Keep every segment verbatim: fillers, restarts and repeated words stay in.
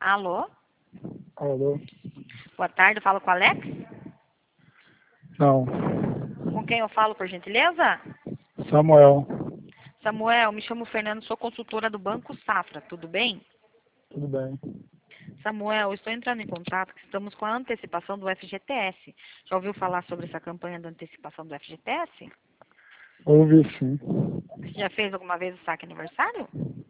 Alô? Alô? Boa tarde, eu falo com o Alex? Não. Com quem eu falo, por gentileza? Samuel. Samuel, me chamo Fernando, sou consultora do Banco Safra, tudo bem? Tudo bem? Samuel, eu estou entrando em contato, que estamos com a antecipação do F G T S. Já ouviu falar sobre essa campanha da antecipação do F G T S? Ouvi sim. Você já fez alguma vez o saque aniversário?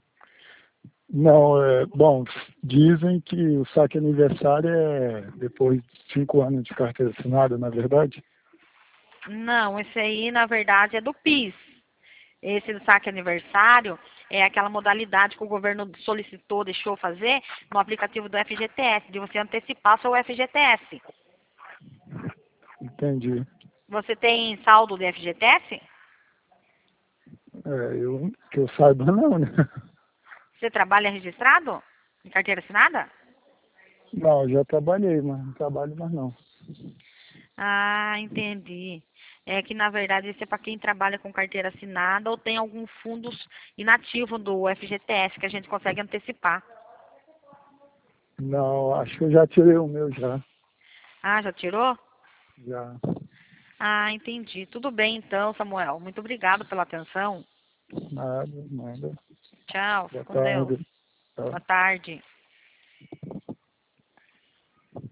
Não, é, bom, dizem que o saque aniversário é depois de cinco anos de carteira assinada, na verdade? Não, esse aí, na verdade, é do PIS. Esse do saque aniversário é aquela modalidade que o governo solicitou, deixou fazer no aplicativo do F G T S, de você antecipar seu F G T S. Entendi. Você tem saldo do F G T S? É, eu, que eu saiba não, né? Você trabalha registrado? Em carteira assinada? Não, já trabalhei, mas não trabalho mais não. Ah, entendi. É que, na verdade, isso é para quem trabalha com carteira assinada ou tem algum fundo inativo do F G T S que a gente consegue antecipar. Não, acho que eu já tirei o meu já. Ah, já tirou? Já. Ah, entendi. Tudo bem, então, Samuel. Muito obrigado pela atenção. Nada, nada. Tchau, fica Boa com Deus. tarde. Tchau. Boa tarde.